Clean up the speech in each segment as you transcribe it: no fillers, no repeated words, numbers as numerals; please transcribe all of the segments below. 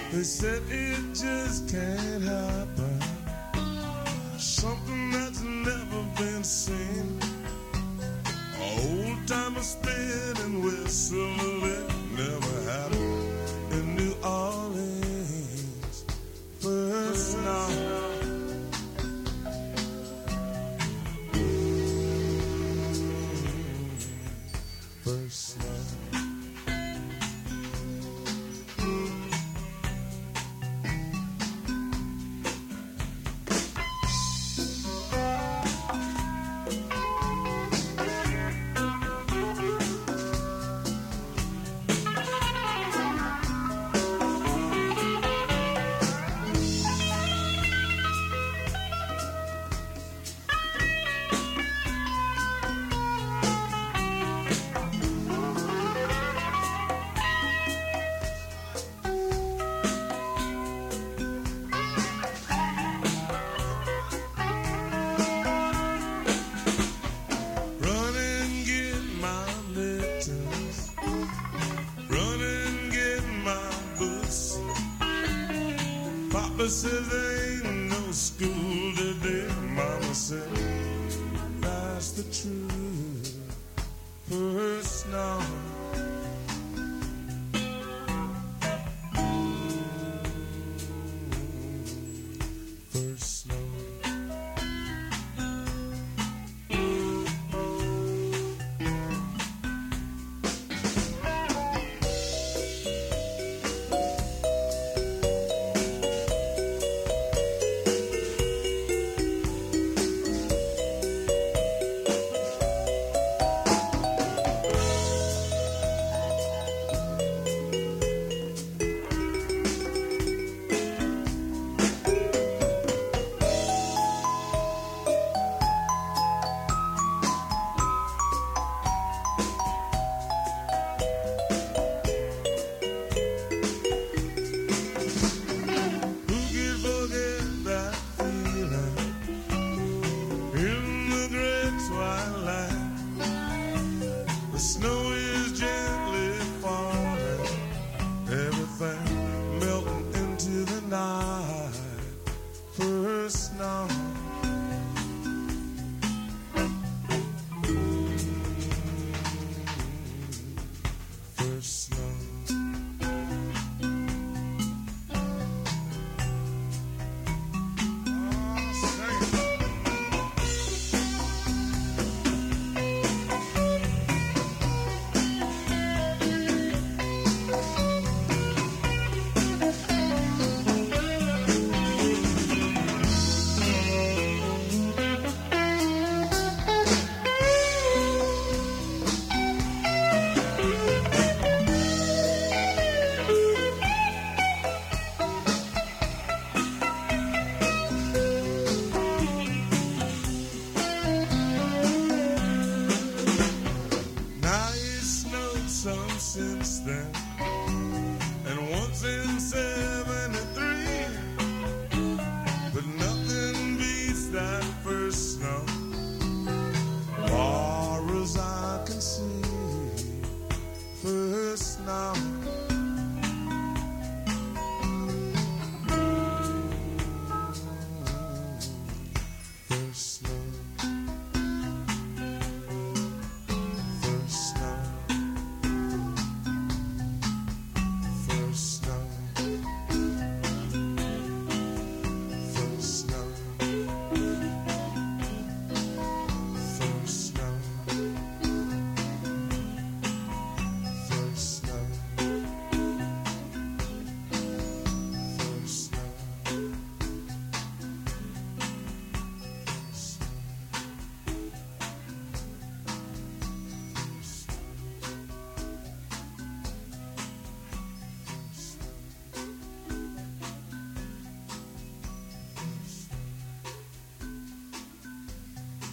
They said it just can't happen. Something that's never been seen. Old timer spinning whistle that never happened in New Orleans. First night. First night. Papa says there ain't no school today. Mama said that's the truth. First night. First night. The snow is gently falling, everything melting into the night. First night. First night. Some since then, and once in 73, but nothing beats that first snow, far as I can see. First snow. First snow.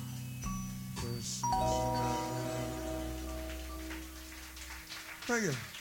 Thank you.